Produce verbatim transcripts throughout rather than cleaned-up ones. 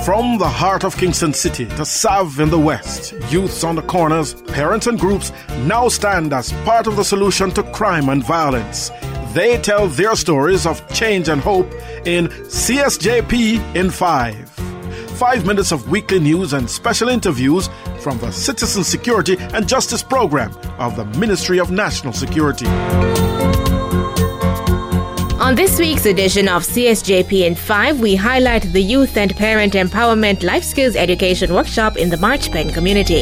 From the heart of Kingston City to Sav in the west, youths on the corners, parents and groups now stand as part of the solution to crime and violence. They tell their stories of change and hope in C S J P in five. Five minutes of weekly news and special interviews from the Citizen Security and Justice Program of the Ministry of National Security. On this week's edition of C S J P in five, we highlight the Youth and Parent Empowerment Life Skills Education Workshop in the Marchpen community.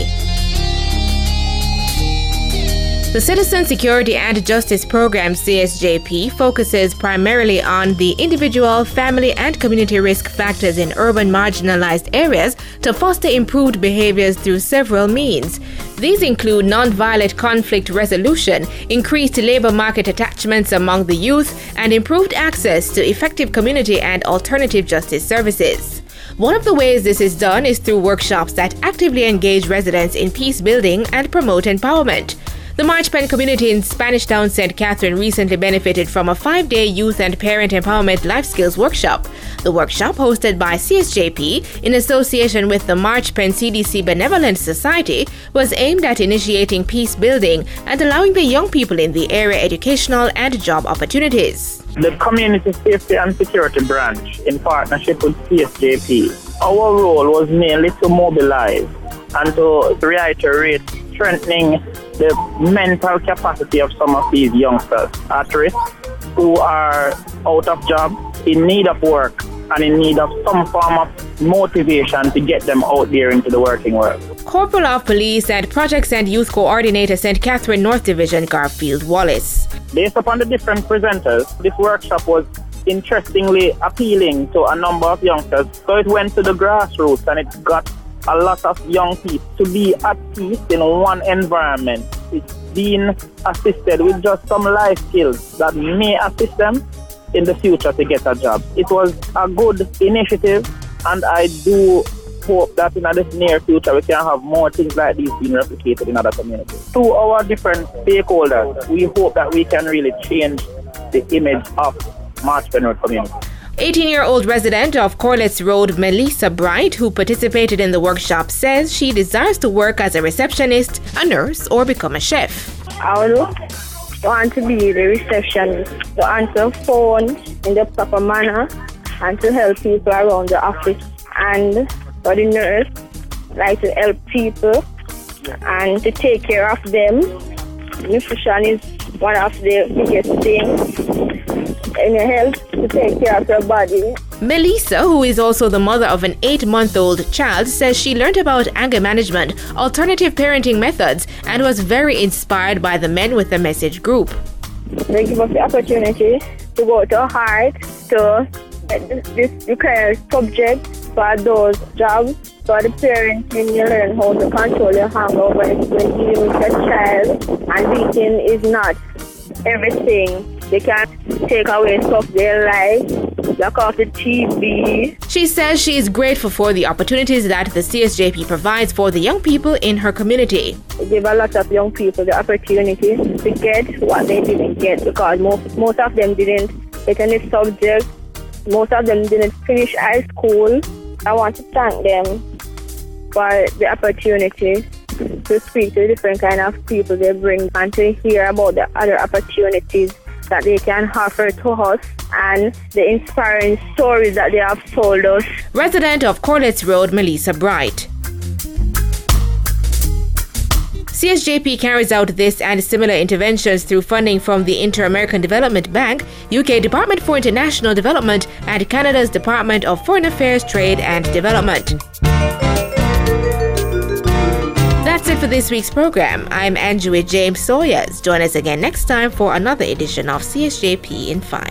The Citizen Security and Justice Program, C S J P, focuses primarily on the individual, family, and community risk factors in urban marginalized areas to foster improved behaviors through several means. These include nonviolent conflict resolution, increased labor market attachments among the youth, and improved access to effective community and alternative justice services. One of the ways this is done is through workshops that actively engage residents in peace building and promote empowerment. The Marchpen community in Spanish Town, Saint Catherine recently benefited from a five-day Youth and Parent Empowerment Life Skills Workshop. The workshop, hosted by C S J P in association with the Marchpen C D C Benevolent Society, was aimed at initiating peace building and allowing the young people in the area educational and job opportunities. The Community Safety and Security Branch, in partnership with C S J P, our role was mainly to mobilize and to reiterate strengthening the mental capacity of some of these youngsters at risk who are out of job, in need of work, and in need of some form of motivation to get them out there into the working world. Corporal of Police and Projects and Youth Coordinator, Saint Catherine North Division, Garfield Wallace. Based upon the different presenters, this workshop was interestingly appealing to a number of youngsters. So it went to the grassroots and it got a lot of young people to be at peace in one environment. It's being assisted with just some life skills that may assist them in the future to get a job. It was a good initiative, and I do hope that in the near future we can have more things like these being replicated in other communities. To our different stakeholders, we hope that we can really change the image of Marchpen community. eighteen-year-old resident of Corlets Road, Melissa Bright, who participated in the workshop, says she desires to work as a receptionist, a nurse, or become a chef. I would want to be the receptionist, to answer phones in the proper manner, and to help people around the office. And for the nurse, like to help people and to take care of them. Nutrition is one of the biggest things in your health, to take care of your body. Melissa, who is also the mother of an eight-month-old child, says she learned about anger management, alternative parenting methods, and was very inspired by the Men with a Message group. They give us the opportunity to go to heart to this required subject for those jobs. For the parenting, you learn how to control your anger when dealing with your child, and beating is not everything. They can take away stuff they like, like off the T V. She says she is grateful for the opportunities that the C S J P provides for the young people in her community. They give a lot of young people the opportunity to get what they didn't get, because most, most of them didn't get any subject. Most of them didn't finish high school. I want to thank them for the opportunity to speak to different kind of people they bring and to hear about the other opportunities that they can offer to us and the inspiring stories that they have told us. Resident of Corlets Road, Melissa Bright. C S J P carries out this and similar interventions through funding from the Inter-American Development Bank, U K Department for International Development, and Canada's Department of Foreign Affairs, Trade and Development. That's it for this week's program. I'm Anjui James Sawyers. Join us again next time for another edition of C S J P in five.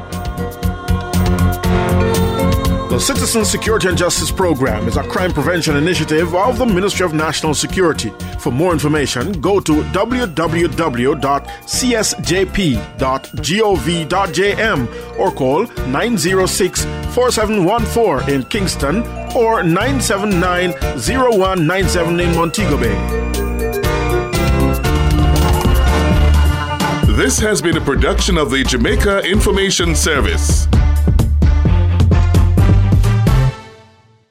The Citizen Security and Justice Program is a crime prevention initiative of the Ministry of National Security. For more information, go to w w w dot c s j p dot gov dot j m or call nine zero six, four seven one four in Kingston or nine seven nine, zero one nine seven in Montego Bay. This has been a production of the Jamaica Information Service.